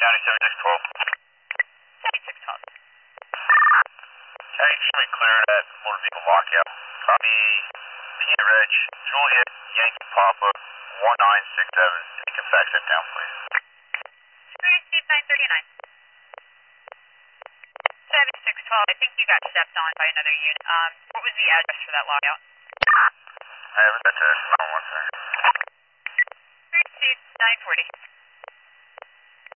County 7612. 7612. County extremely clear at motor vehicle lockout. Copy P Reg, Juliet, Yankee Papa, 1967. You can fax that down, please. Steve 939. 7612, I think you got stepped on by another unit. What was the address for that lockout? I have it at 911, sir. Steve 940.